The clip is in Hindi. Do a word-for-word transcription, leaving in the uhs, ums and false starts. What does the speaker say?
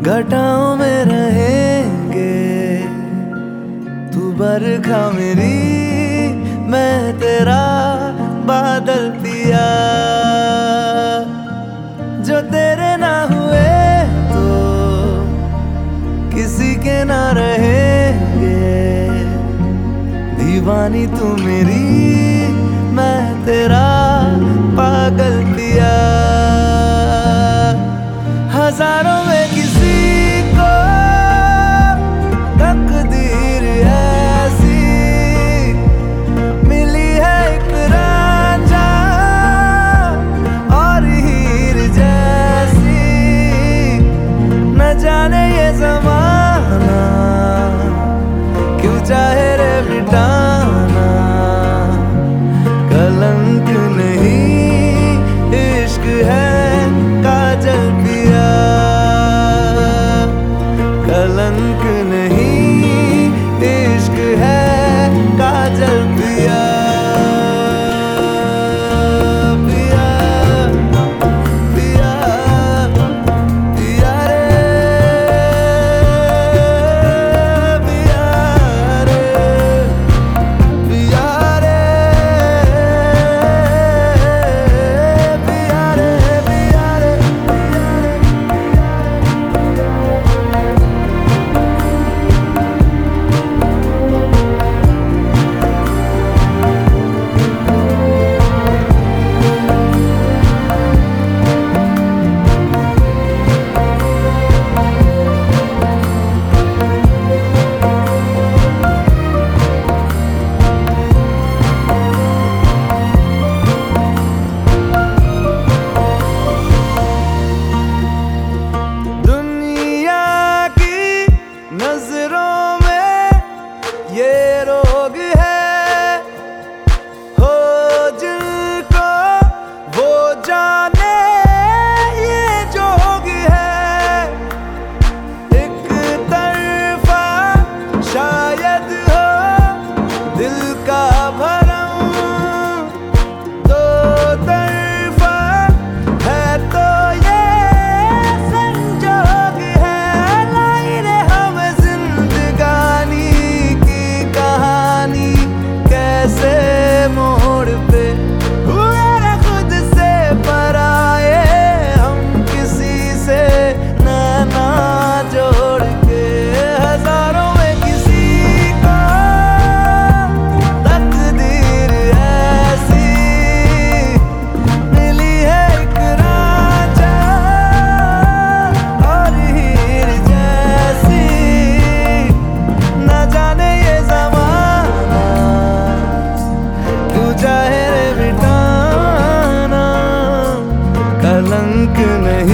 घटाओं में रहेंगे, तू बरखा मेरी, मैं तेरा बादल पिया। जो तेरे ना हुए तो किसी के ना रहेंगे, दीवानी तू मेरी, मैं तेरा पागल पिया। हजारों में किसी को तकदीर ऐसी मिली है, एक रांझा और हीर जैसी। न जाने ये ज़माना क्यों चाहे रे मिटाना, कलंक नहीं इश्क है काजल पिया। कलंक नहीं इश्क है काजल पिया। पिया पिया पिया रे, पिया रे, पिया रे, पिया रे, पिया रे। नजरों में ये रोग है, हो जिनको वो जाने ये जोग है। एक तरफा शायद हो दिल का भरम, दो तरफा है तो ये संजोग है। लाई रे हम जिंदगानी की कहानी, कैसे मोड़ पे हुए रे खुद से पराए, हम किसी से नैना जोड़ के। हजारों में किसी को तकदीर ऐसी मिली है, एक रांझा और हीर जैसी। न जाने ये ज़माना क्यों चाहे रे मिटाना, कलंक नहीं